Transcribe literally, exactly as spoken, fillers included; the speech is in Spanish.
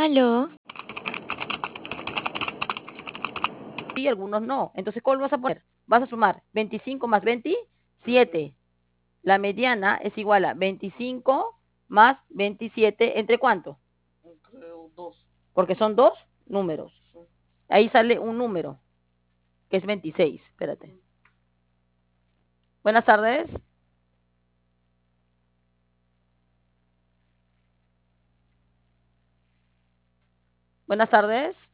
Aló, Y algunos no. Entonces, ¿cuál vas a poner? Vas a sumar veinticinco más veintisiete. La mediana es igual a veinticinco más veintisiete. ¿Entre cuánto? Entre dos. Porque son dos números. Sí. Ahí sale un número, que es veintiséis. Espérate. Buenas tardes. Buenas tardes.